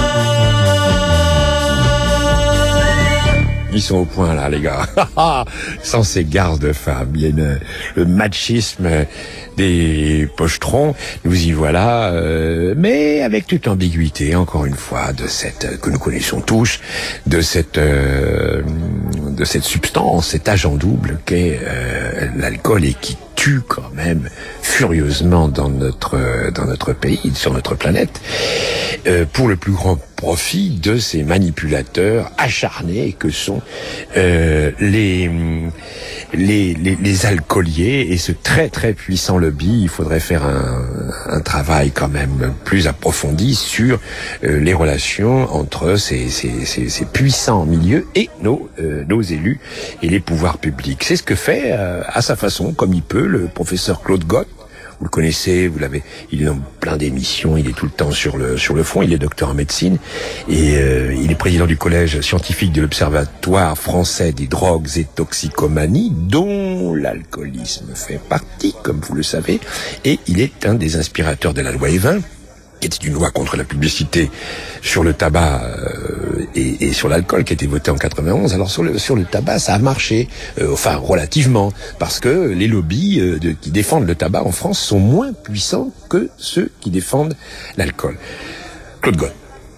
Ils sont au point là, les gars. Sans ces garces de femmes, il y a une, le machisme des pochetrons. Nous y voilà, euh, mais avec toute l'ambiguïté, encore une fois, de cette que nous connaissons tous, de cette euh, de cette substance, cet agent double qu'est euh, l'alcool et qui tue quand même furieusement dans notre dans notre pays, sur notre planète, euh, pour le plus grand profit de ces manipulateurs acharnés que sont euh, les, les les les alcooliers et ce très très puissant lobby. Il faudrait faire un, un travail quand même plus approfondi sur euh, les relations entre ces ces ces, ces puissants milieux et nos euh, nos élus et les pouvoirs publics. C'est ce que fait euh, à sa façon, comme il peut, le professeur Claude Gott. Vous le connaissez, vous l'avez, il est dans plein d'émissions, il est tout le temps sur le sur le fond, il est docteur en médecine et euh, il est président du collège scientifique de l'Observatoire français des drogues et toxicomanies, dont l'alcoolisme fait partie, comme vous le savez, et il est un des inspirateurs de la loi Evin, qui était une loi contre la publicité sur le tabac euh, et, et sur l'alcool, qui a été votée en quatre-vingt-onze. Alors sur le sur le tabac, ça a marché, euh, enfin relativement, parce que les lobbies euh, de, qui défendent le tabac en France sont moins puissants que ceux qui défendent l'alcool. Claude Gott.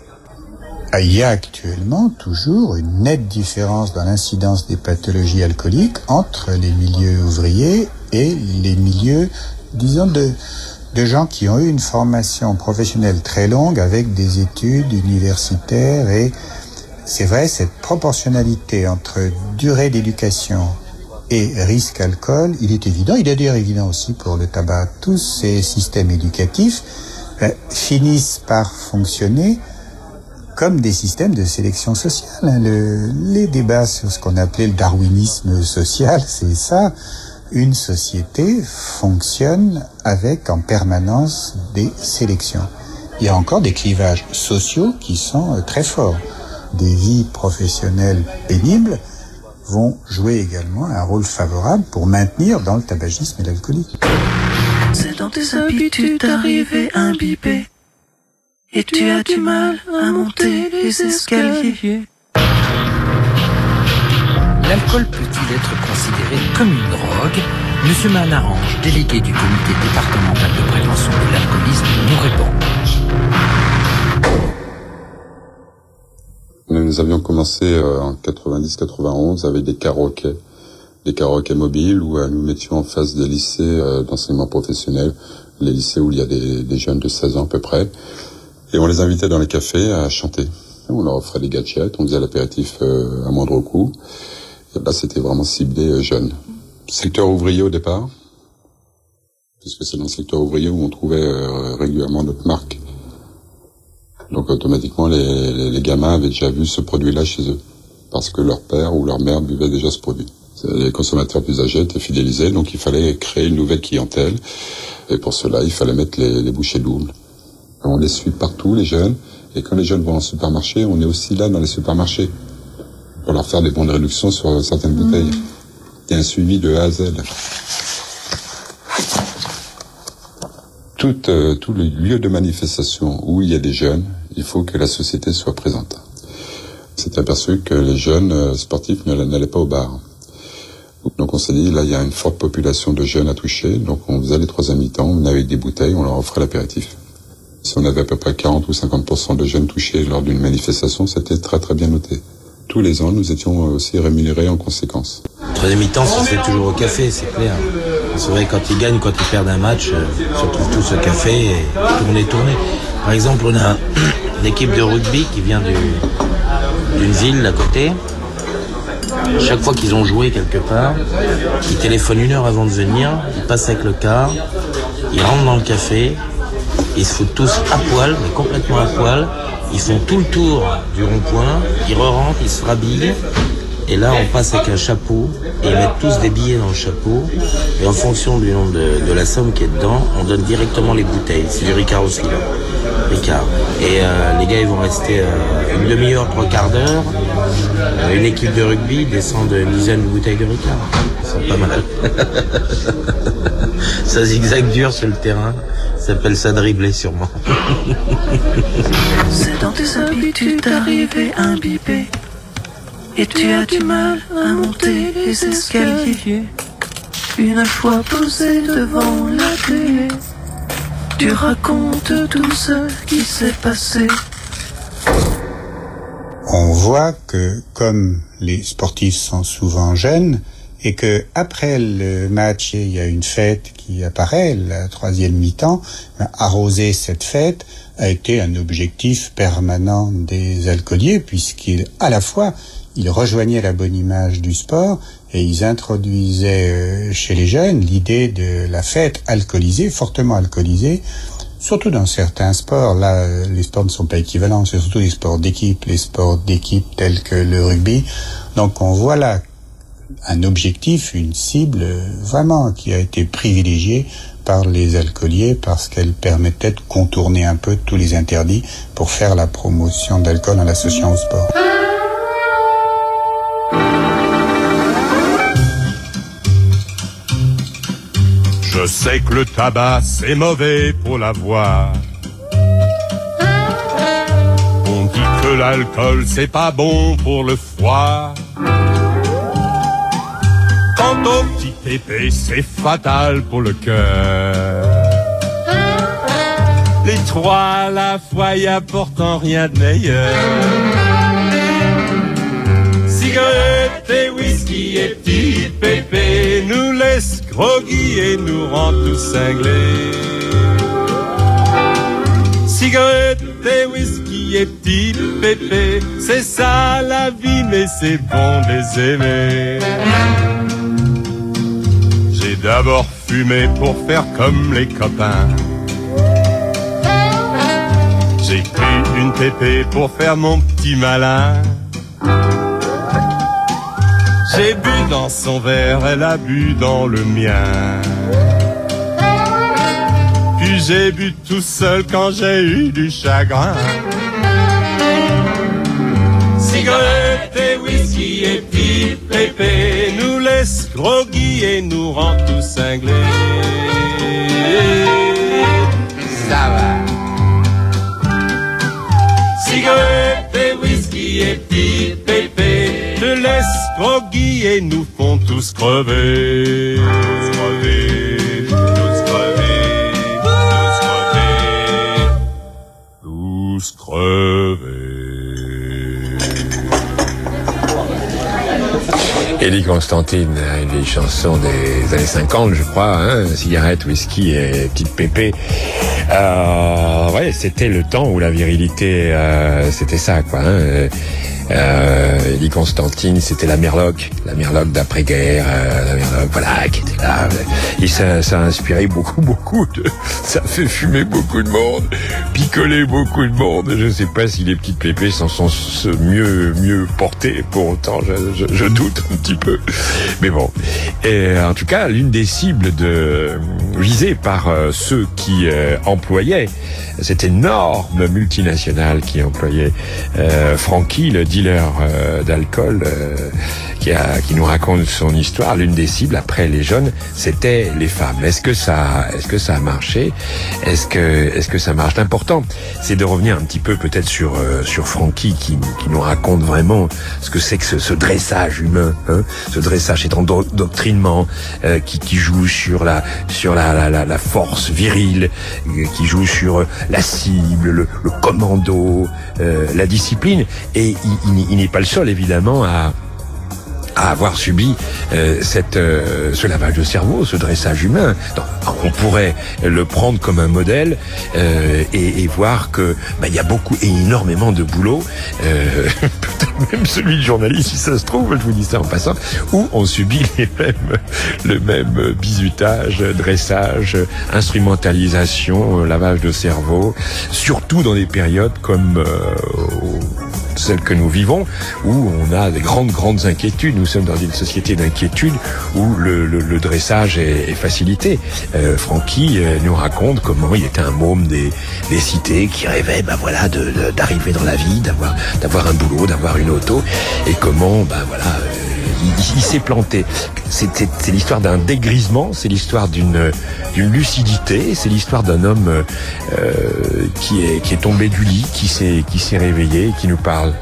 Il y a actuellement toujours une nette différence dans l'incidence des pathologies alcooliques entre les milieux ouvriers et les milieux, disons, de de gens qui ont eu une formation professionnelle très longue avec des études universitaires. Et c'est vrai, cette proportionnalité entre durée d'éducation et risque alcool, il est évident, il est d'ailleurs évident aussi pour le tabac. Tous ces systèmes éducatifs euh, finissent par fonctionner comme des systèmes de sélection sociale. Le, les débats sur ce qu'on appelait le darwinisme social, c'est ça. Une société fonctionne avec en permanence des sélections. Il y a encore des clivages sociaux qui sont très forts. Des vies professionnelles pénibles vont jouer également un rôle favorable pour maintenir dans le tabagisme et l'alcoolisme. C'est dans tes habitudes d'arriver imbibé et tu as du mal à monter les escaliers. L'alcool peut-il être considéré comme une drogue? Monsieur Manarange, délégué du comité départemental de prévention de l'alcoolisme, nous répond. Nous avions commencé euh, en quatre-vingt-dix quatre-vingt-onze avec des karaokés, des karaokés mobiles où euh, nous mettions en face des lycées euh, d'enseignement professionnel, les lycées où il y a des, des jeunes de seize ans à peu près, et on les invitait dans les cafés à chanter. On leur offrait des gadgets, on faisait l'apéritif euh, à moindre coût. Et là, c'était vraiment ciblé euh, jeunes. Secteur ouvrier au départ, puisque c'est dans le secteur ouvrier où on trouvait euh, régulièrement notre marque. Donc automatiquement, les, les, les gamins avaient déjà vu ce produit-là chez eux, parce que leur père ou leur mère buvait déjà ce produit. Les consommateurs plus âgés étaient fidélisés, donc il fallait créer une nouvelle clientèle, et pour cela, il fallait mettre les, les bouchées doubles. On les suit partout, les jeunes, et quand les jeunes vont en supermarché, on est aussi là dans les supermarchés, pour leur faire des bons de réduction sur certaines mmh. bouteilles. Il y a un suivi de A à Z. Tout, euh, tout le lieu de manifestation où il y a des jeunes, il faut que la société soit présente. On s'est aperçu que les jeunes euh, sportifs n'allaient pas au bar. Donc on s'est dit, là il y a une forte population de jeunes à toucher, donc on faisait les trois mi-temps, on venait avec des bouteilles, on leur offrait l'apéritif. Si on avait à peu près quarante ou cinquante pour cent de jeunes touchés lors d'une manifestation, c'était très très bien noté. Tous les ans, nous étions aussi rémunérés en conséquence. Troisième mi-temps, ça se fait toujours au café, c'est clair. C'est vrai, quand ils gagnent, quand ils perdent un match, euh, ils se retrouvent tous au café et tourner, tourner. Par exemple, on a une équipe de rugby qui vient du, d'une ville à côté. Chaque fois qu'ils ont joué quelque part, ils téléphonent une heure avant de venir, ils passent avec le car, ils rentrent dans le café, ils se foutent tous à poil, mais complètement à poil. Ils font tout le tour du rond-point, ils re-rentrent, ils se rhabillent, et là on passe avec un chapeau, et ils mettent tous des billets dans le chapeau, et en fonction du nombre de, de la somme qui est dedans, on donne directement les bouteilles. C'est du Ricard aussi, là. Ricard. Et euh, les gars, ils vont rester euh, une demi-heure, trois quarts d'heure. Euh, une équipe de rugby descend d'une dizaine de bouteilles de Ricard. Ils sont pas mal. Ça zigzag dur sur le terrain. Ça s'appelle ça dribbler, sûrement. C'est dans tes habitudes d'arriver imbibé et tu as du mal à monter les escaliers. Une fois posé devant la télé, tu racontes tout ce qui s'est passé. On voit que comme les sportifs sont souvent jeunes et que après le match il y a une fête qui apparaît, la troisième mi-temps, arroser cette fête a été un objectif permanent des alcooliers puisqu'ils à la fois ils rejoignaient la bonne image du sport et ils introduisaient chez les jeunes l'idée de la fête alcoolisée, fortement alcoolisée, surtout dans certains sports. Là, les sports ne sont pas équivalents, c'est surtout les sports d'équipe, les sports d'équipe tels que le rugby. Donc on voit là un objectif, une cible vraiment qui a été privilégiée par les alcooliers parce qu'elle permettait de contourner un peu tous les interdits pour faire la promotion d'alcool en l'associant au sport. Je sais que le tabac c'est mauvais pour la voix. On dit que l'alcool c'est pas bon pour le foie. Quant au petit pépé c'est fatal pour le cœur. Les trois à la fois y apportant rien de meilleur. Cigarette et whisky et petit pépé nous laissent groggy et nous rend tous cinglés. Cigarette et whisky et petit pépé, c'est ça la vie mais c'est bon de les aimer. J'ai d'abord fumé pour faire comme les copains. J'ai pris une pépé pour faire mon petit malin. J'ai bu dans son verre, elle a bu dans le mien. Puis j'ai bu tout seul quand j'ai eu du chagrin. Cigarette et whisky et petit pépé nous laisse groggy et nous rend tous cinglés. Ça va. Cigarette et whisky et petit pépé te laisse groggy et nous font tous crever. Tous crever, tous crever, tous crever, tous crever. Eddie Constantine, une vieille chanson des années cinquante, je crois, hein, cigarette, whisky et petite pépé. Euh, ouais, c'était le temps où la virilité, euh, c'était ça, quoi. Hein. Euh, Eddie Constantine, c'était la Merloc, la Merloc d'après-guerre, euh, la Merloc, voilà, qui était là. Et ça, ça a inspiré beaucoup, beaucoup de, ça a fait fumer beaucoup de monde, picoler beaucoup de monde. Je ne sais pas si les petites pépées s'en sont mieux, mieux portées. Pour autant, je, je, je doute un petit peu. Mais bon. Et en tout cas, l'une des cibles de, visées par euh, ceux qui euh, employaient cette énorme multinationale qui employait euh, Francky, le dealer euh, d'alcool, euh, qui, a, qui nous raconte son histoire. L'une des cibles après les jeunes, c'était les femmes. Est-ce que ça, est-ce que ça a marché? Est-ce que, est-ce que ça marche? L'important, c'est de revenir un petit peu peut-être sur euh, sur Francky, qui, qui nous raconte vraiment ce que c'est que ce, ce dressage humain, hein, ce dressage, cet endoctrinement euh, qui, qui joue sur la sur la la, la, la force virile, euh, qui joue sur la cible, le, le commando, euh, la discipline. Et il, il, il n'est pas le seul, évidemment, à à avoir subi euh, cette euh, ce lavage de cerveau, ce dressage humain. Donc, on pourrait le prendre comme un modèle euh, et, et voir que bah, il y a beaucoup et énormément de boulot, euh, peut-être même celui de journaliste si ça se trouve, je vous dis ça en passant, où on subit les mêmes le même bizutage, dressage, instrumentalisation, lavage de cerveau, surtout dans des périodes comme euh, celle que nous vivons, où on a des grandes, grandes inquiétudes. Nous sommes dans une société d'inquiétude où le, le, le dressage est, est facilité. Euh, Francky euh, nous raconte comment il était un môme des, des cités qui rêvait, bah voilà, de, de, d'arriver dans la vie, d'avoir, d'avoir un boulot, d'avoir une auto, et comment, bah voilà, euh, il, il s'est planté. C'est, c'est, c'est l'histoire d'un dégrisement, c'est l'histoire d'une, d'une lucidité, c'est l'histoire d'un homme euh, qui est, qui est tombé du lit, qui s'est, qui s'est réveillé, qui nous parle.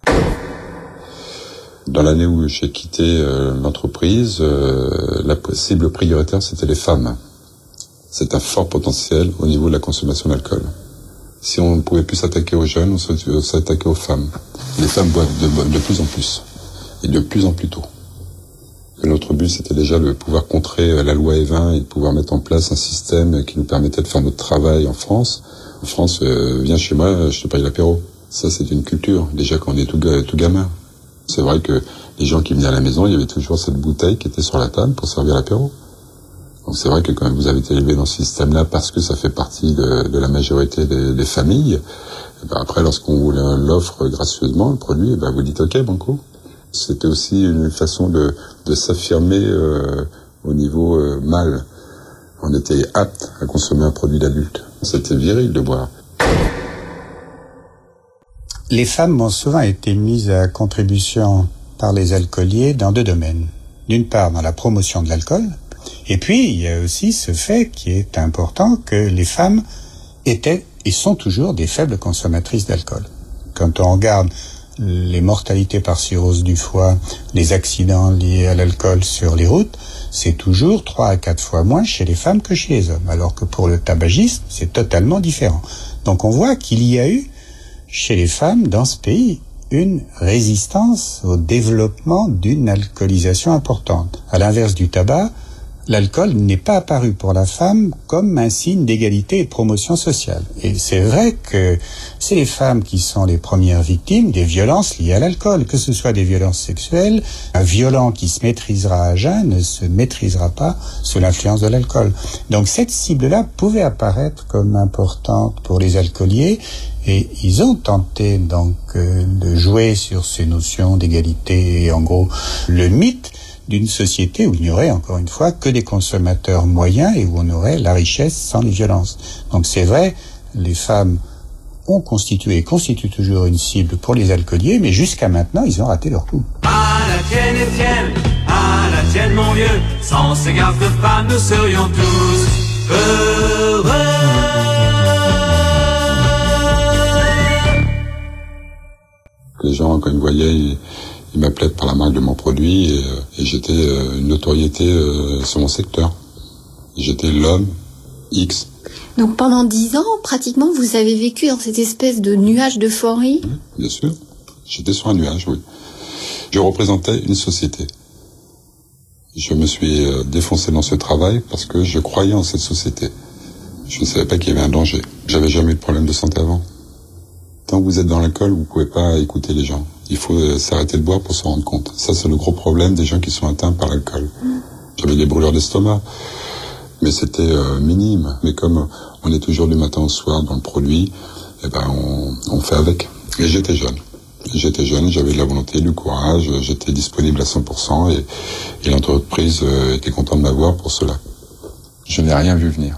Dans l'année où j'ai quitté euh, l'entreprise, euh, la cible prioritaire, c'était les femmes. C'est un fort potentiel au niveau de la consommation d'alcool. Si on ne pouvait plus s'attaquer aux jeunes, on s'attaquait aux femmes. Les femmes boivent de, de plus en plus, et de plus en plus tôt. Et notre but, c'était déjà de pouvoir contrer la loi Evin et de pouvoir mettre en place un système qui nous permettait de faire notre travail en France. En France, euh, viens chez moi, je te paye l'apéro. Ça, c'est une culture, déjà quand on est tout, tout gamin. C'est vrai que les gens qui venaient à la maison, il y avait toujours cette bouteille qui était sur la table pour servir l'apéro. Donc c'est vrai que quand vous avez été élevé dans ce système-là, parce que ça fait partie de, de la majorité des, des familles, et ben après, lorsqu'on vous l'offre gracieusement, le produit, et ben vous dites « Ok, banco ». C'était aussi une façon de, de s'affirmer euh, au niveau euh, mâle. On était apte à consommer un produit d'adulte. C'était viril de boire. Les femmes ont souvent été mises à contribution par les alcooliers dans deux domaines. D'une part, dans la promotion de l'alcool, et puis il y a aussi ce fait qui est important, que les femmes étaient et sont toujours des faibles consommatrices d'alcool. Quand on regarde les mortalités par cirrhose du foie, les accidents liés à l'alcool sur les routes, c'est toujours trois à quatre fois moins chez les femmes que chez les hommes, alors que pour le tabagisme, c'est totalement différent. Donc on voit qu'il y a eu chez les femmes dans ce pays une résistance au développement d'une alcoolisation importante. À l'inverse du tabac, l'alcool n'est pas apparu pour la femme comme un signe d'égalité et de promotion sociale. Et c'est vrai que c'est les femmes qui sont les premières victimes des violences liées à l'alcool, que ce soit des violences sexuelles. Un violent qui se maîtrisera à jeun ne se maîtrisera pas sous l'influence de l'alcool. Donc cette cible-là pouvait apparaître comme importante pour les alcooliers, et ils ont tenté donc euh, de jouer sur ces notions d'égalité et en gros le mythe d'une société où il n'y aurait, encore une fois, que des consommateurs moyens et où on aurait la richesse sans les violences. Donc c'est vrai, les femmes ont constitué et constituent toujours une cible pour les alcooliers, mais jusqu'à maintenant, ils ont raté leur coup. À la tienne, Étienne, à la tienne, mon vieux, sans ces gardes de femmes, nous serions tous heureux. Les gens, quand ils me voyaient, ils... Il m'appelait par la marque de mon produit et, et j'étais euh, une notoriété euh, sur mon secteur. J'étais l'homme X. Donc pendant dix ans, pratiquement, vous avez vécu dans cette espèce de nuage d'euphorie? Oui, bien sûr. J'étais sur un nuage, oui. Je représentais une société. Je me suis euh, défoncé dans ce travail parce que je croyais en cette société. Je ne savais pas qu'il y avait un danger. J'avais jamais eu de problème de santé avant. Tant que vous êtes dans l'alcool, vous pouvez pas écouter les gens. Il faut euh, s'arrêter de boire pour se rendre compte. Ça, c'est le gros problème des gens qui sont atteints par l'alcool. J'avais des brûlures d'estomac, mais c'était euh, minime. Mais comme on est toujours du matin au soir dans le produit, eh ben on, on fait avec. Et j'étais jeune. J'étais jeune, j'avais de la volonté, du courage, j'étais disponible à cent pour cent et, et l'entreprise euh, était contente de m'avoir pour cela. Je n'ai rien vu venir.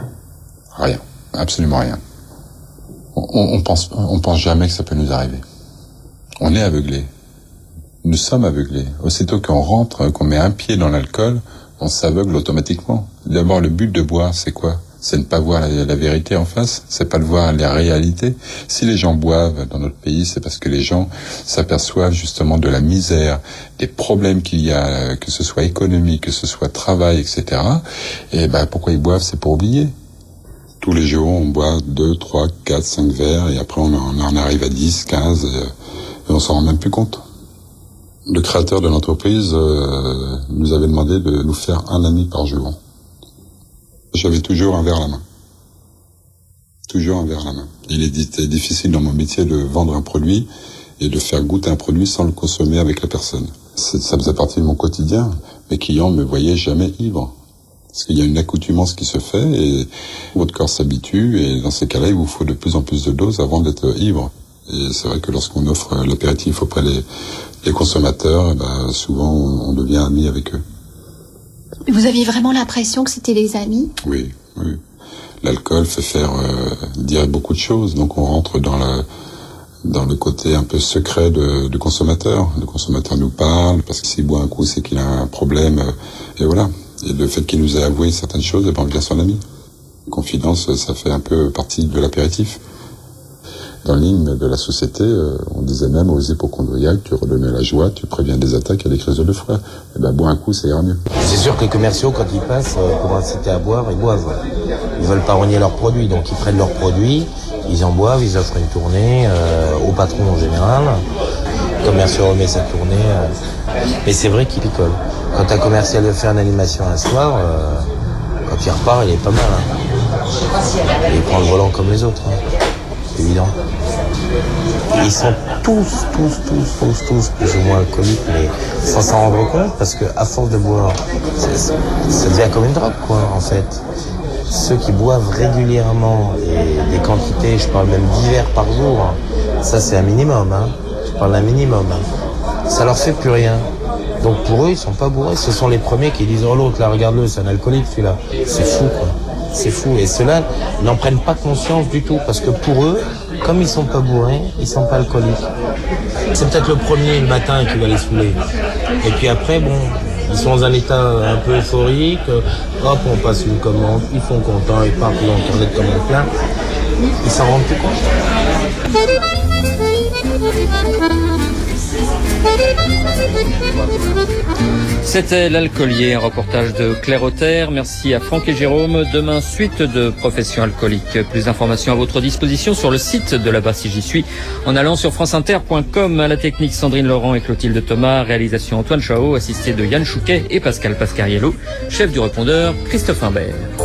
Rien. Absolument rien. On, on pense, on pense jamais que ça peut nous arriver. On est aveuglé. Nous sommes aveuglés. Aussitôt qu'on rentre, qu'on met un pied dans l'alcool, on s'aveugle automatiquement. D'abord, le but de boire, c'est quoi? C'est ne pas voir la, la vérité en face. C'est pas de voir la réalité. Si les gens boivent dans notre pays, c'est parce que les gens s'aperçoivent justement de la misère, des problèmes qu'il y a, que ce soit économique, que ce soit travail, et cetera. Et ben, pourquoi ils boivent? C'est pour oublier. Tous les jours, on boit deux, trois, quatre, cinq verres, et après on en, on en arrive à dix, quinze, et, et on s'en rend même plus compte. Le créateur de l'entreprise euh, nous avait demandé de nous faire un ami par jour. J'avais toujours un verre à la main. Toujours un verre à la main. Il était difficile dans mon métier de vendre un produit et de faire goûter un produit sans le consommer avec la personne. Ça faisait partie de mon quotidien. Mes clients me voyaient jamais ivre. Parce qu'il y a une accoutumance qui se fait et votre corps s'habitue et dans ces cas-là, il vous faut de plus en plus de doses avant d'être ivre. Et c'est vrai que lorsqu'on offre l'apéritif auprès des les consommateurs, ben, souvent on devient amis avec eux. Vous aviez vraiment l'impression que c'était des amis? Oui, oui. L'alcool fait faire euh, dire beaucoup de choses, donc on rentre dans la dans le côté un peu secret de, du consommateur. Le consommateur nous parle parce que s'il boit un coup, c'est qu'il a un problème, et voilà. Et le fait qu'il nous ait avoué certaines choses, eh ben on devient son ami. Confidence, ça fait un peu partie de l'apéritif. Dans l'hymne de la société, euh, on disait même aux hypochondriaques, tu redonnais la joie, tu préviens des attaques et des crises de froid. Eh ben, bois un coup, ça ira mieux. C'est sûr que les commerciaux, quand ils passent euh, pour inciter à boire, ils boivent. Ils veulent pas renier leurs produits, donc ils prennent leurs produits, ils en boivent, ils offrent une tournée euh, au patron en général. Le commercial remet sa tournée. Euh, mais c'est vrai qu'il picole. Quand un commercial veut faire une animation un soir, euh, quand il repart, il est pas mal. Hein. Et il prend le volant comme les autres. Hein. Évident. Ils sont tous, tous, tous, tous, tous plus ou moins alcooliques, mais sans s'en rendre compte, parce que à force de boire, ça devient comme une drogue, quoi, en fait. Ceux qui boivent régulièrement et des quantités, je parle même dix verres par jour, hein, ça c'est un minimum, hein. Je parle d'un minimum. Hein. Ça leur fait plus rien. Donc pour eux, ils sont pas bourrés. Ce sont les premiers qui disent oh l'autre, là, regarde-le, c'est un alcoolique celui-là. C'est fou, quoi. C'est fou. Et ceux-là n'en prennent pas conscience du tout. Parce que pour eux, comme ils sont pas bourrés, ils sont pas alcooliques. C'est peut-être le premier le matin qui va les saouler. Et puis après, bon, ils sont dans un état un peu euphorique. Hop, on passe une commande, ils sont contents, ils partent, ils ont un carnet de commandes plein. Ils s'en rendent plus compte. C'était l'alcoolier, un reportage de Claire Auter. Merci à Franck et Jérôme. Demain, suite de Profession alcoolique. Plus d'informations à votre disposition sur le site de là-bas si j'y suis en allant sur franceinter point com. À la technique, Sandrine Laurent et Clotilde Thomas. Réalisation Antoine Chao, assisté de Yann Chouquet et Pascal Pascariello. Chef du répondeur, Christophe Imbert.